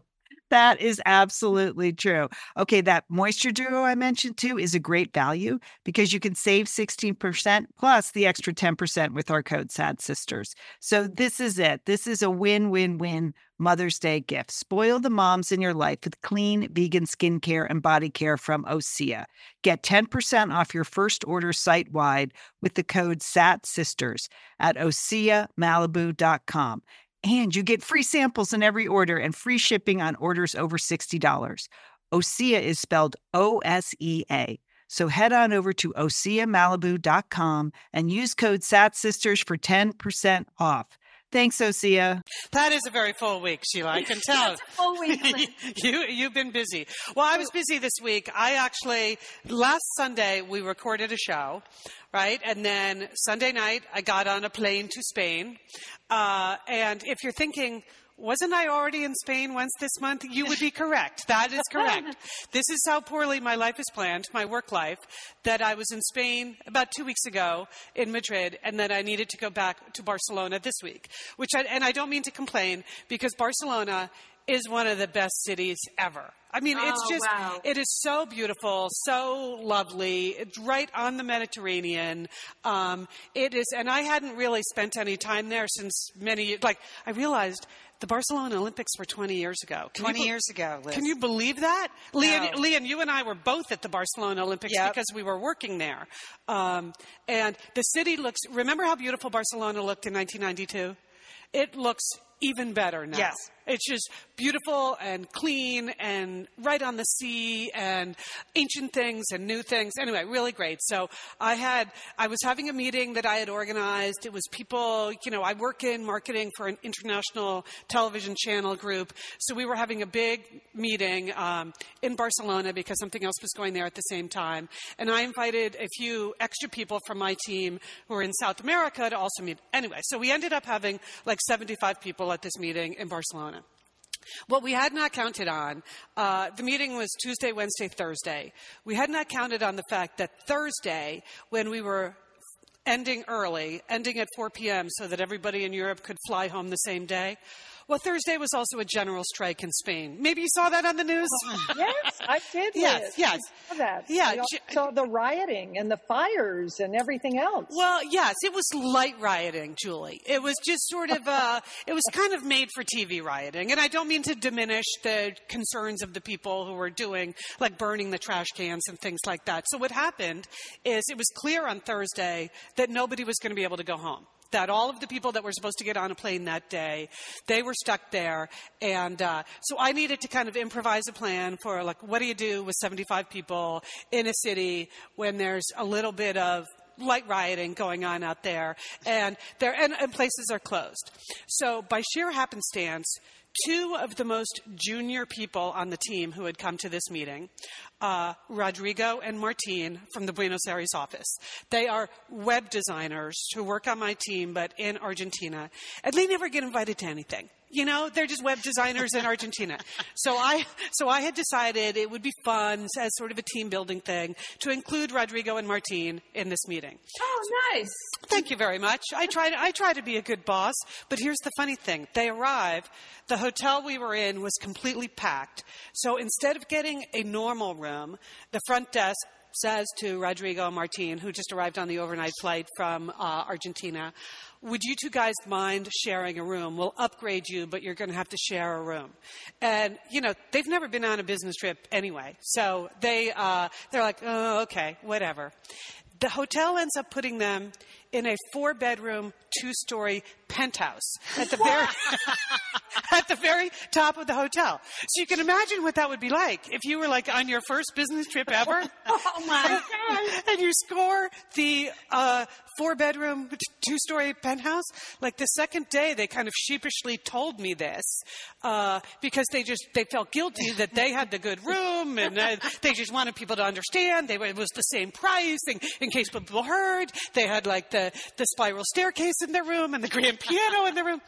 That is absolutely true. Okay, that Moisture Duo I mentioned too is a great value because you can save sixteen percent plus the extra ten percent with our code Sad Sisters. So this is it. This is a win-win-win Mother's Day gift. Spoil the moms in your life with clean vegan skincare and body care from Osea. Get ten percent off your first order site-wide with the code Sad Sisters at osea malibu dot com. And you get free samples in every order and free shipping on orders over sixty dollars. Osea is spelled O S E A. So head on over to osea malibu dot com and use code Sad Sisters for ten percent off. Thanks, Osea. That is a very full week, Sheila. I can tell. It's a full week. you, you've been busy. Well, I was busy this week. I actually, last Sunday, we recorded a show, right? And then Sunday night, I got on a plane to Spain. Uh, and if you're thinking, wasn't I already in Spain once this month? You would be correct. That is correct. This is how poorly my life is planned, my work life, that I was in Spain about two weeks ago in Madrid, and then I needed to go back to Barcelona this week. Which I, and I don't mean to complain, because Barcelona is one of the best cities ever. I mean, it's Oh, just, wow. it is so beautiful, so lovely. It's right on the Mediterranean. Um, it is, and I hadn't really spent any time there since many years. Like, I realized the Barcelona Olympics were twenty years ago. Can twenty you be- years ago, Liz. Can you believe that? Leon, No. Leon, you and I were both at the Barcelona Olympics Yep. because we were working there. Um, and the city looks, remember how beautiful Barcelona looked in nineteen ninety-two? It looks even better now. Yes. It's just beautiful and clean and right on the sea and ancient things and new things. Anyway, really great. So I had, I was having a meeting that I had organized. It was people, you know, I work in marketing for an international television channel group. So we were having a big meeting um, in Barcelona because something else was going there at the same time. And I invited a few extra people from my team who were in South America to also meet. Anyway, so we ended up having like seventy-five people at this meeting in Barcelona. What we had not counted on, uh, the meeting was Tuesday, Wednesday, Thursday. We had not counted on the fact that Thursday, when we were ending early, ending at four p.m. so that everybody in Europe could fly home the same day, well, Thursday was also a general strike in Spain. Maybe you saw that on the news? Yes, I did. Yes, Liz. yes. I saw that. Yeah, I j- saw the rioting and the fires and everything else. Well, yes, it was light rioting, Julie. It was just sort of, uh, it was kind of made for T V rioting. And I don't mean to diminish the concerns of the people who were doing, like burning the trash cans and things like that. So what happened is it was clear on Thursday that nobody was going to be able to go home. That all of the people that were supposed to get on a plane that day, they were stuck there. And uh, so I needed to kind of improvise a plan for, like, what do you do with seventy-five people in a city when there's a little bit of light rioting going on out there, and there and, and places are closed. So by sheer happenstance, two of the most junior people on the team who had come to this meeting, uh, Rodrigo and Martin from the Buenos Aires office. They are web designers who work on my team, but in Argentina. And they never get invited to anything. You know, they're just web designers in Argentina. So I, so I had decided it would be fun as sort of a team building thing to include Rodrigo and Martin in this meeting. Oh, nice. Thank you very much. I try to, I try to be a good boss, but here's the funny thing. They arrive, the hotel we were in was completely packed. So instead of getting a normal room, the front desk says to Rodrigo and Martin, who just arrived on the overnight flight from uh, Argentina, would you two guys mind sharing a room? We'll upgrade you, but you're going to have to share a room. And, you know, they've never been on a business trip anyway. So they, uh, they're like, oh, okay, whatever. The hotel ends up putting them in a four-bedroom, two-story penthouse at the very at the very top of the hotel. So you can imagine what that would be like if you were like on your first business trip ever. Oh, my God. And you score the uh, four-bedroom, two-story penthouse. Like the second day, they kind of sheepishly told me this uh, because they just they felt guilty that they had the good room, and uh, they just wanted people to understand they were, it was the same price. In, in case people heard, they had like the the spiral staircase in their room and the grand piano in their room.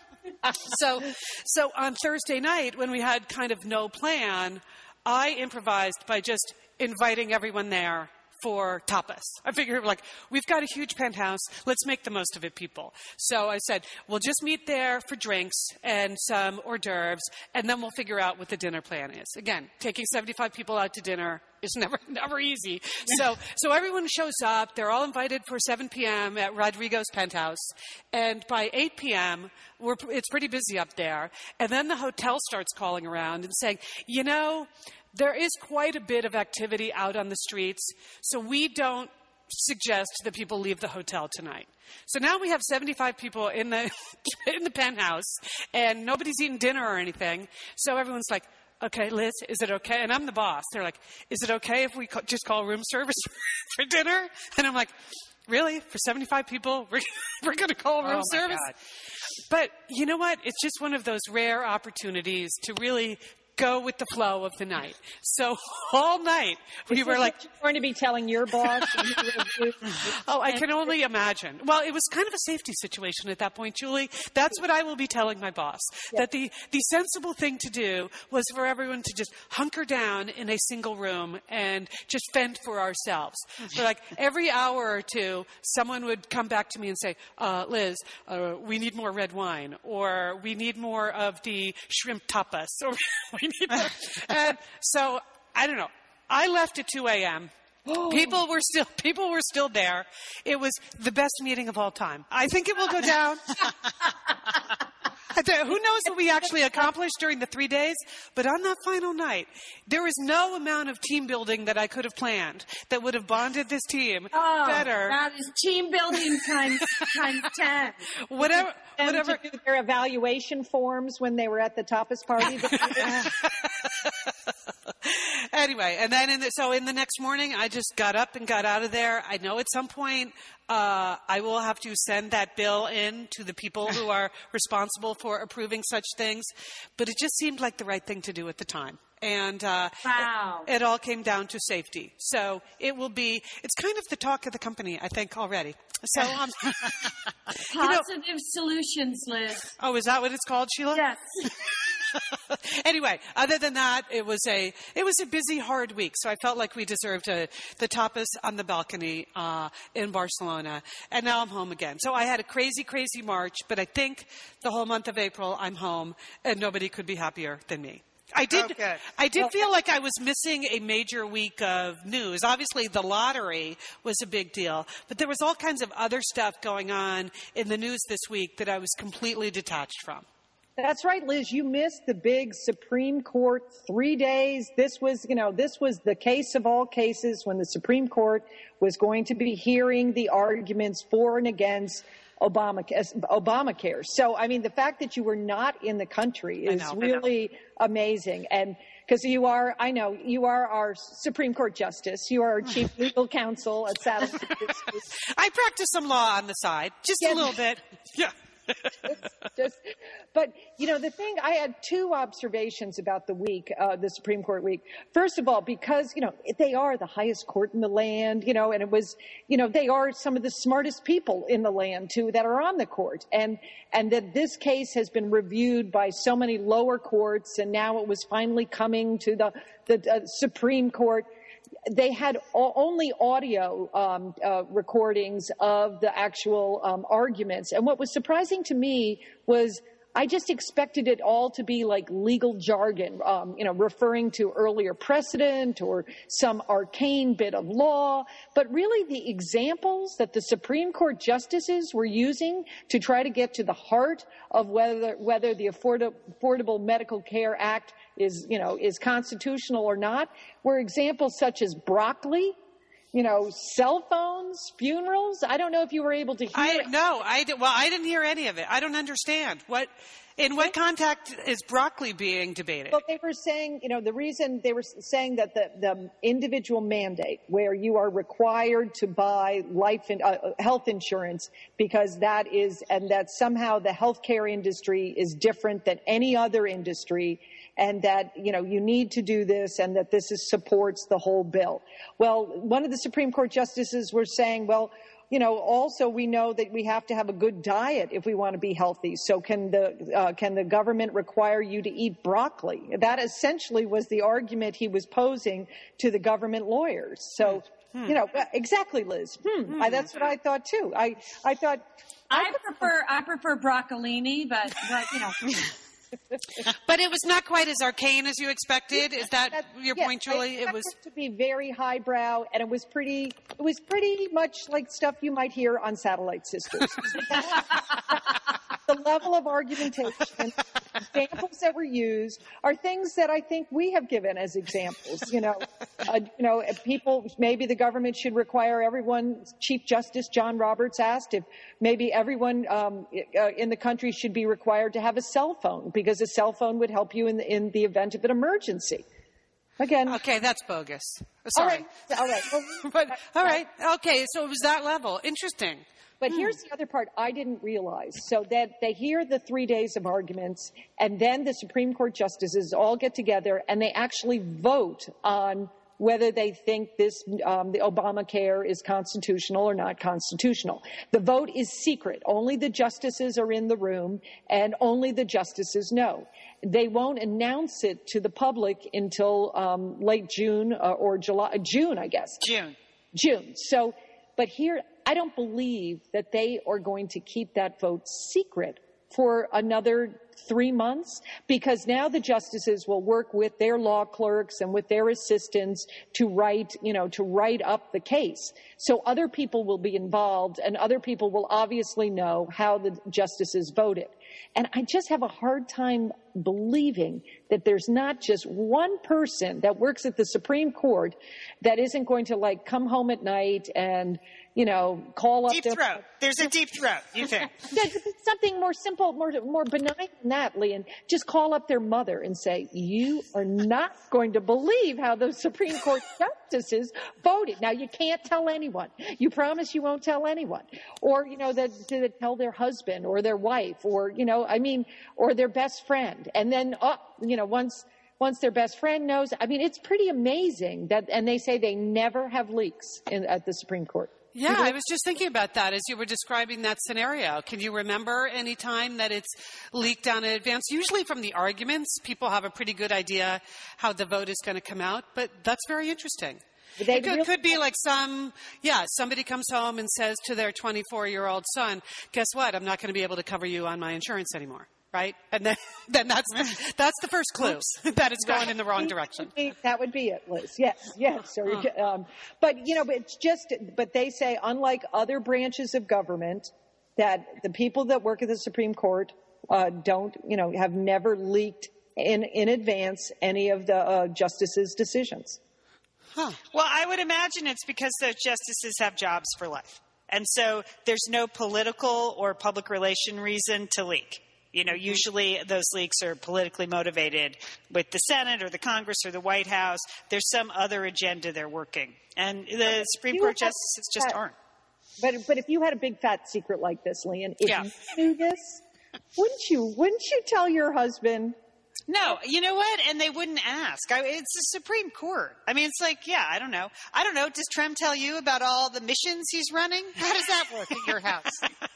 So, so on Thursday night, when we had kind of no plan, I improvised by just inviting everyone there for tapas. I figured, like, we've got a huge penthouse. Let's make the most of it, people. So I said, we'll just meet there for drinks and some hors d'oeuvres, and then we'll figure out what the dinner plan is. Again, taking seventy-five people out to dinner is never never easy. So so everyone shows up. They're all invited for seven p.m. at Rodrigo's penthouse. And by eight p.m., we're, it's pretty busy up there. And then the hotel starts calling around and saying, you know, there is quite a bit of activity out on the streets, so we don't suggest that people leave the hotel tonight. So now we have seventy-five people in the in the penthouse, and nobody's eating dinner or anything. So everyone's like, okay, Liz, is it okay? And I'm the boss. They're like, is it okay if we ca- just call room service for dinner? And I'm like, really? For seventy-five people, we're, we're going to call room oh service? God. But you know what? It's just one of those rare opportunities to really go with the flow of the night. So all night we Is were this like, what you're going to be telling your boss. oh, I can only imagine. Well, it was kind of a safety situation at that point, Julie. That's what I will be telling my boss. Yeah. That the, the sensible thing to do was for everyone to just hunker down in a single room and just fend for ourselves. So like every hour or two, someone would come back to me and say, uh, Liz, uh, we need more red wine, or we need more of the shrimp tapas, or we need more. And so, I don't know. I left at two a.m. People were still people were still there. It was the best meeting of all time. I think it will go down. Who knows what we actually accomplished during the three days? But on that final night, there was no amount of team building that I could have planned that would have bonded this team oh, better. That is team building times times ten. Whatever. And whatever. to do their evaluation forms when they were at the tapas party. Anyway, and then in the, so in the next morning, I just got up and got out of there. I know at some point uh, I will have to send that bill in to the people who are responsible for approving such things, but it just seemed like the right thing to do at the time. And uh, wow. it, it all came down to safety. So it will be, it's kind of the talk of the company, I think, already. So, um, Positive you know, solutions, Liz. Oh, is that what it's called, Sheila? Yes. Anyway, other than that, it was a it was a busy, hard week. So I felt like we deserved a, the tapas on the balcony uh, in Barcelona, and now I'm home again. So I had a crazy, crazy March, but I think the whole month of April I'm home, and nobody could be happier than me. I did. Okay. I did feel like I was missing a major week of news. Obviously, the lottery was a big deal, but there was all kinds of other stuff going on in the news this week that I was completely detached from. That's right, Liz. You missed the big Supreme Court three days. This was, you know, this was the case of all cases when the Supreme Court was going to be hearing the arguments for and against Obama, Obamacare. So, I mean, the fact that you were not in the country is know, really amazing. And because you are, I know, you are our Supreme Court Justice. You are our Chief Legal Counsel at Satellite. I practice some law on the side, just Yes. a little bit. Yeah. just, just, but, you know, the thing, I had two observations about the week, uh, the Supreme Court week. First of all, because, you know, they are the highest court in the land, you know, and it was, you know, they are some of the smartest people in the land, too, that are on the court. And, and that this case has been reviewed by so many lower courts, and now it was finally coming to the, the uh, Supreme Court. They had only audio um, uh, recordings of the actual um, arguments. And what was surprising to me was I just expected it all to be like legal jargon, um, you know, referring to earlier precedent or some arcane bit of law. But really the examples that the Supreme Court justices were using to try to get to the heart of whether whether the Afford- Affordable Medical Care Act is, you know, is constitutional or not, were examples such as broccoli, you know, cell phones, funerals. I don't know if you were able to hear I, it. No, I did, well, I didn't hear any of it. I don't understand. What, in what context is broccoli being debated? Well, they were saying, you know, the reason they were saying that the, the individual mandate where you are required to buy life and uh, health insurance because that is, and that somehow the healthcare industry is different than any other industry, and that, you know, you need to do this and that this is, supports the whole bill. Well, one of the Supreme Court justices were saying, well, you know, also we know that we have to have a good diet if we want to be healthy. So can the uh, can the government require you to eat broccoli? That essentially was the argument he was posing to the government lawyers. So Hmm. You know, exactly, Liz. Hmm. Hmm. I, that's what I thought too. I, I thought. I, I prefer, I prefer broccolini, but, but you know. But it was not quite as arcane as you expected. Is that That's, your yes, point, Julie? I it was it to be very highbrow, and it was pretty. It was pretty much like stuff you might hear on Satellite Sisters. The level of argumentation, examples that were used, are things that I think we have given as examples. You know, uh, you know, people. Maybe the government should require everyone. Chief Justice John Roberts asked if maybe everyone um, uh, in the country should be required to have a cell phone, because a cell phone would help you in the, in the event of an emergency. Again. Okay, that's bogus. Sorry. All right. All right. Well, but, all right. Okay, so it was that level. Interesting. But here's the other part I didn't realize. So that they hear the three days of arguments, and then the Supreme Court justices all get together and they actually vote on whether they think this, um, the Obamacare is constitutional or not constitutional. The vote is secret. Only the justices are in the room, and only the justices know. They won't announce it to the public until um, late June uh, or July, June, I guess. June. June. So, but here, I don't believe that they are going to keep that vote secret for another three months, because now the justices will work with their law clerks and with their assistants to write, you know, to write up the case. So other people will be involved, and other people will obviously know how the justices voted. And I just have a hard time believing that there's not just one person that works at the Supreme Court that isn't going to, like, come home at night and, you know, call up. Deep their, throat. There's a deep throat, you think? Something more simple, more more benign than that, Lian. Just call up their mother and say, you are not going to believe how those Supreme Court justices voted. Now, you can't tell anyone. You promise you won't tell anyone. Or, you know, that they tell their husband or their wife, or, you know, I mean, or their best friend. And then, oh, you know, once once their best friend knows, I mean, it's pretty amazing that, and they say they never have leaks in, at the Supreme Court. Yeah, I was just thinking about that as you were describing that scenario. Can you remember any time that it's leaked down in advance? Usually from the arguments, people have a pretty good idea how the vote is going to come out, but that's very interesting. They it could, really- could be like some, yeah, somebody comes home and says to their twenty-four-year-old son, guess what, I'm not going to be able to cover you on my insurance anymore. Right? And then, then that's, the, that's the first clue that it's going in the wrong direction. That would be, that would be it, Liz. Yes, yes. Or, um, but, you know, it's just, but they say, unlike other branches of government, that the people that work at the Supreme Court uh, don't, you know, have never leaked in, in advance any of the uh, justices' decisions. Huh. Well, I would imagine it's because those justices have jobs for life. And so there's no political or public relation reason to leak. You know, usually those leaks are politically motivated with the Senate or the Congress or the White House. There's some other agenda they're working. And the Supreme You Court have justices just that- aren't. But but if you had a big fat secret like this, Lian, if Yeah. you knew this, wouldn't you wouldn't you tell your husband? No, you know what? And they wouldn't ask. I, it's the Supreme Court. I mean, it's like, yeah, I don't know. I don't know. Does Trump tell you about all the missions he's running? How does that work at your house?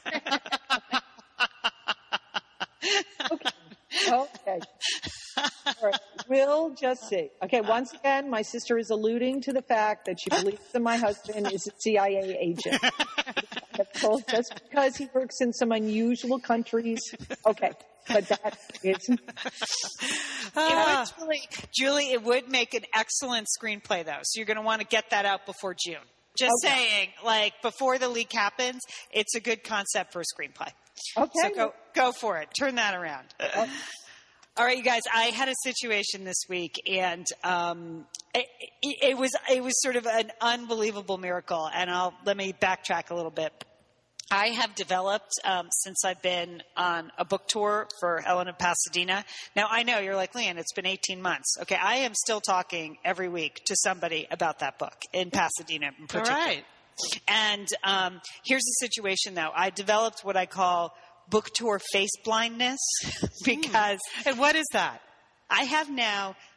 Okay. Okay. All right. We'll just see. Okay. Once again, my sister is alluding to the fact that she believes that my husband is a C I A agent. Just because he works in some unusual countries. Okay. But that is. You know, Julie, Julie, it would make an excellent screenplay, though. So you're going to want to get that out before June. Just okay. saying, like, before the leak happens, it's a good concept for a screenplay. Okay. So go, go for it. Turn that around. Okay. All right, you guys, I had a situation this week, and um, it, it, it was it was sort of an unbelievable miracle. And I'll let me backtrack a little bit. I have developed, um, since I've been on a book tour for Ellen of Pasadena. Now, I know you're like, Lian, it's been eighteen months. Okay, I am still talking every week to somebody about that book in Pasadena in particular. All right. And um, here's the situation, though. I developed what I call book tour face blindness because... And what is that? I have now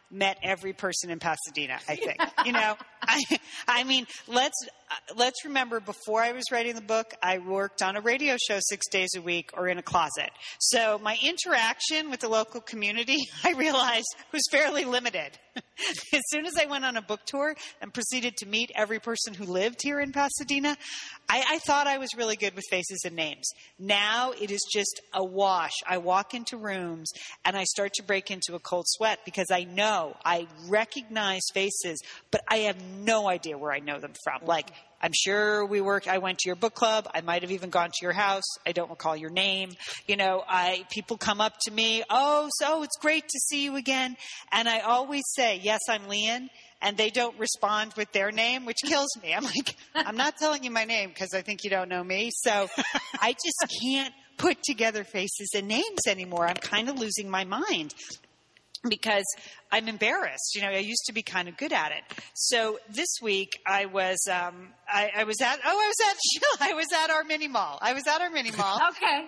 met every person in Pasadena, I think. You know, I, I mean, let's, let's remember before I was writing the book, I worked on a radio show six days a week or in a closet. So my interaction with the local community, I realized, was fairly limited. As soon as I went on a book tour and proceeded to meet every person who lived here in Pasadena, I, I thought I was really good with faces and names. Now it is just a wash. I walk into rooms and I start to break into a cold sweat because I know, I recognize faces, but I have no idea where I know them from. Like, I'm sure we work, I went to your book club. I might have even gone to your house. I don't recall your name. You know, I, people come up to me. Oh, so it's great to see you again. And I always say, yes, I'm Lian. And they don't respond with their name, which kills me. I'm like, I'm not telling you my name because I think you don't know me. So I just can't put together faces and names anymore. I'm kind of losing my mind because I'm embarrassed. You know, I used to be kind of good at it. So this week I was, um, I, I was at, oh, I was at, I was at our mini mall. I was at our mini mall. Okay.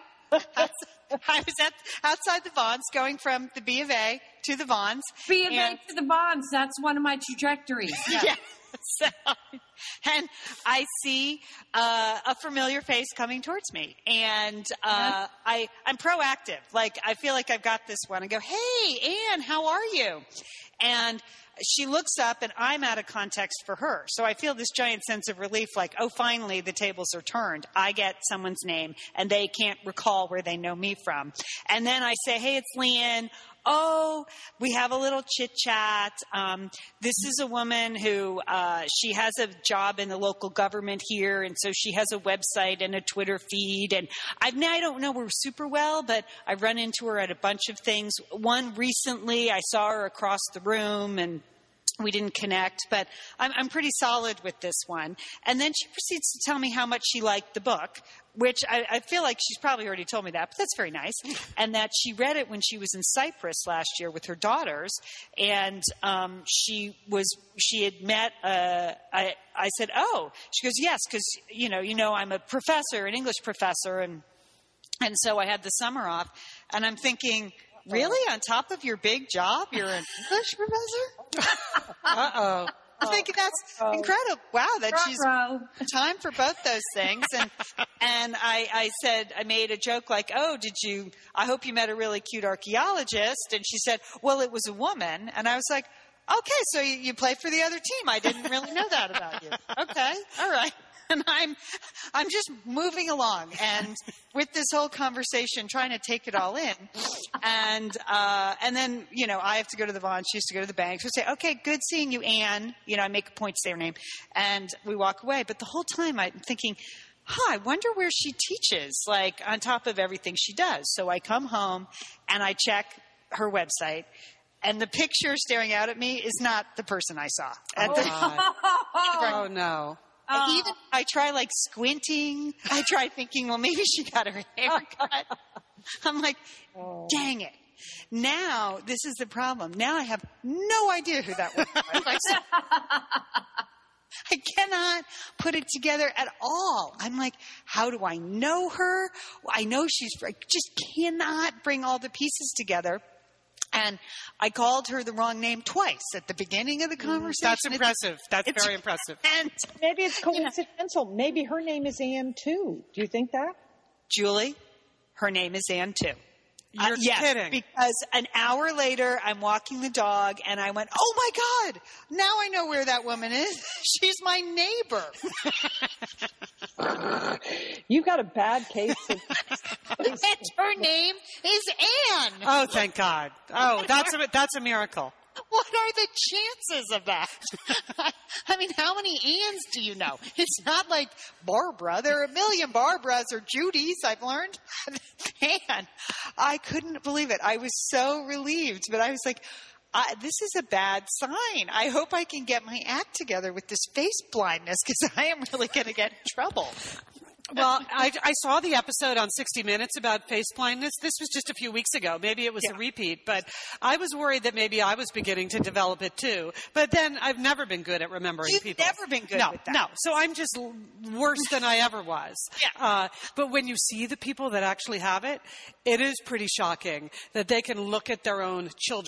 I was at outside the Vons, going from the B of A to the Vons. B of and, A to the Vons. That's one of my trajectories. Yeah. yeah. So, and I see uh, a familiar face coming towards me, and uh, I I'm proactive. Like, I feel like I've got this one. I go, "Hey, Anne, how are you?" And she looks up, and I'm out of context for her. So I feel this giant sense of relief, like, oh, finally the tables are turned. I get someone's name, and they can't recall where they know me from. And then I say, hey, it's Lian. Oh, we have a little chit-chat. Um, this is a woman who, uh, she has a job in the local government here, and so she has a website and a Twitter feed. And I've, I don't know her super well, but I run into her at a bunch of things. One recently, I saw her across the room, and we didn't connect, but I'm, I'm pretty solid with this one. And then she proceeds to tell me how much she liked the book, which I, I feel like she's probably already told me that, but that's very nice. And that she read it when she was in Cyprus last year with her daughters. And um, she was, she had met, uh, I, I said, oh, she goes, yes, because, you know, you know, I'm a professor, an English professor. And, and so I had the summer off. And I'm thinking, really? On top of your big job, you're an English professor? Uh-oh. I'm thinking that's Uh-oh. incredible. Wow, that Ruh-roh. she's time for both those things. And and I, I said, I made a joke like, oh, did you, I hope you met a really cute archaeologist. And she said, well, it was a woman. And I was like, okay, so you, you play for the other team. I didn't really know that about you. Okay, all right. And I'm, I'm just moving along, and with this whole conversation, trying to take it all in, and uh, and then you know I have to go to the Vons. She used to go to the bank. So I say, okay, good seeing you, Anne. You know, I make a point to say her name, and we walk away. But the whole time I'm thinking, huh, I wonder where she teaches. Like on top of everything she does. So I come home and I check her website. And the picture staring out at me is not the person I saw. Oh, the, oh no. I even I try like squinting. I try thinking, well, maybe she got her hair cut. I'm like, dang it. Now, this is the problem. Now I have no idea who that was. Like, I cannot put it together at all. I'm like, how do I know her? I know she's, I just cannot bring all the pieces together. And I called her the wrong name twice at the beginning of the conversation. That's impressive. It's, That's it's, very impressive. And maybe it's coincidental. You know, maybe her name is Anne too. Do you think that? Julie, her name is Anne too. You're uh, yes, kidding. Because an hour later, I'm walking the dog, and I went, oh, my God, now I know where that woman is. She's my neighbor. You've got a bad case of... And her name is Anne. Oh, thank God. Oh, that's a, that's a miracle. What are the chances of that? I mean, how many Anns do you know? It's not like Barbara. There are a million Barbaras or Judys, I've learned. Anne, I couldn't believe it. I was so relieved, but I was like, I, this is a bad sign. I hope I can get my act together with this face blindness because I am really going to get in trouble. Well, I, I saw the episode on sixty minutes about face blindness. This was just a few weeks ago. Maybe it was yeah. a repeat, but I was worried that maybe I was beginning to develop it too. But then I've never been good at remembering You've people. You've never been good no, with that. No, so I'm just worse than I ever was. Yeah. Uh, but when you see the people that actually have it, it is pretty shocking that they can look at their own children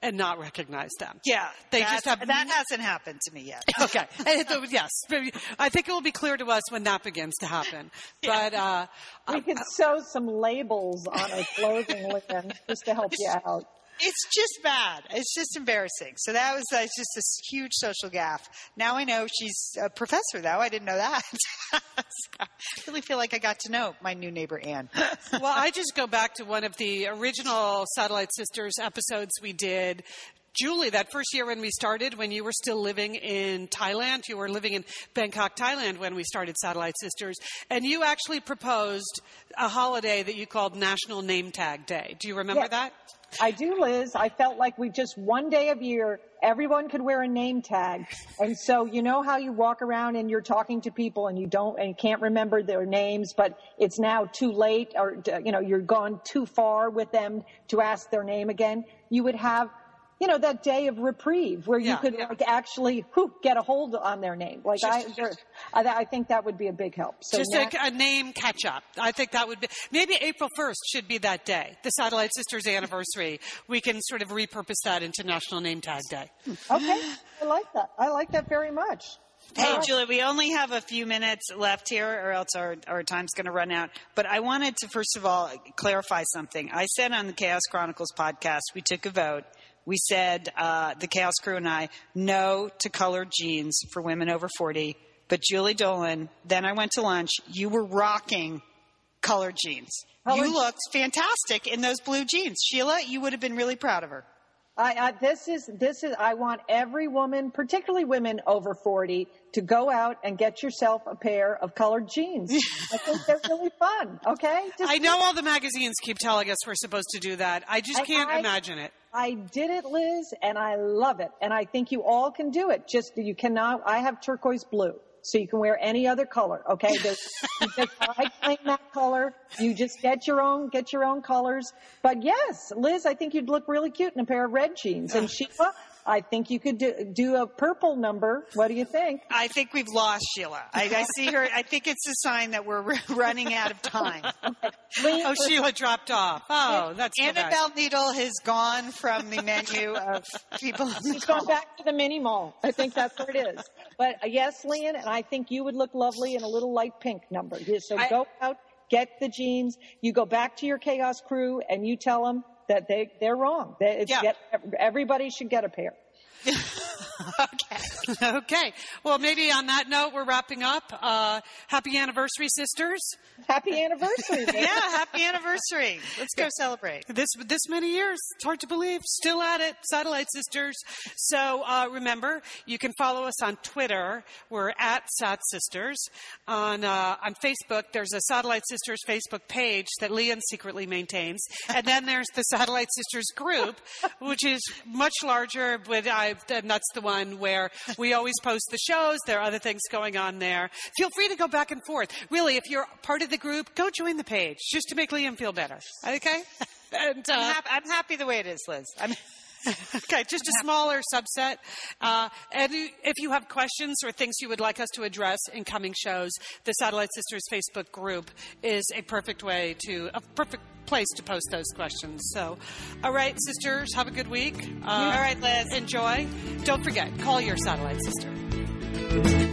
and not recognize them. Yeah. They that, just have that hasn't happened to me yet. Okay. Yes. I think it will be clear to us when that begins to happen. But uh, we could sew some labels on our clothing, Lynn, just to help you out. It's just bad. It's just embarrassing. So that was uh, just this huge social gaffe. Now I know she's a professor, though. I didn't know that. So I really feel like I got to know my new neighbor, Anne. Well, I just go back to one of the original Satellite Sisters episodes we did. Julie, that first year when we started, when you were still living in Thailand, you were living in Bangkok, Thailand when we started Satellite Sisters, and you actually proposed a holiday that you called National Name Tag Day. Do you remember yes, that? I do, Liz. I felt like we just one day of year, everyone could wear a name tag. And so you know how you walk around and you're talking to people and you don't and you can't remember their names, but it's now too late or, you know, you're gone too far with them to ask their name again. You would have, you know, that day of reprieve where you yeah, could yeah. like actually whew, get a hold on their name. Like just, I, I, I think that would be a big help. So just now, a, a name catch up. I think that would be, maybe April first should be that day, the Satellite Sisters anniversary. We can sort of repurpose that into National Name Tag Day. Okay. I like that. I like that very much. Hey, Julie, we only have a few minutes left here or else our, our time's going to run out. But I wanted to, first of all, clarify something. I said on the Chaos Chronicles podcast, we took a vote. We said, uh, the Chaos Crew and I, no to colored jeans for women over forty. But Julie Dolan, then I went to lunch. You were rocking colored jeans. Colored you looked fantastic in those blue jeans. Sheila, you would have been really proud of her. I, I, this is, this is, I want every woman, particularly women over forty, to go out and get yourself a pair of colored jeans. I think they're really fun. Okay. Just I know all the magazines keep telling us we're supposed to do that. I just I- can't I- imagine it. I did it, Liz, and I love it. And I think you all can do it. Just, you cannot, I have turquoise blue. So you can wear any other color, okay? There's, you just, I claim that color. You just get your own, get your own colors. But yes, Liz, I think you'd look really cute in a pair of red jeans. And Sheila, I think you could do, do a purple number. What do you think? I think we've lost Sheila. I, I see her. I think it's a sign that we're running out of time. Liz, Oh, Sheila dropped off. Oh, that's so bad. Annabelle Needle has gone from the menu of people. On the she's call. gone back to the mini mall. I think that's where it is. But uh, yes, Leanne, and I think you would look lovely in a little light pink number. You- So I- go out, get the jeans. You go back to your Chaos Crew and you tell them that they, they're wrong. They, it's Yeah. get, everybody should get a pair. Okay. Okay. Well, maybe on that note, we're wrapping up. Uh, happy anniversary, sisters. Happy anniversary. baby. Yeah, happy anniversary. Let's go celebrate. This this many years. It's hard to believe. Still at it. Satellite Sisters. So uh, remember, you can follow us on Twitter. We're at Sat Sisters. On, uh, on Facebook, there's a Satellite Sisters Facebook page that Leon secretly maintains. And then there's the Satellite Sisters group, which is much larger, but I, and that's the one where we always post the shows. There are other things going on there. Feel free to go back and forth. Really, if you're part of the group, go join the page just to make Liam feel better. Okay? And, uh, I'm, happy, I'm happy the way it is, Liz. I'm, okay, just a smaller subset. Uh, and if you have questions or things you would like us to address in coming shows, the Satellite Sisters Facebook group is a perfect way to, a perfect place to post those questions. So, all right, sisters, have a good week. Uh, all right, Liz. Enjoy. Don't forget, call your Satellite Sister.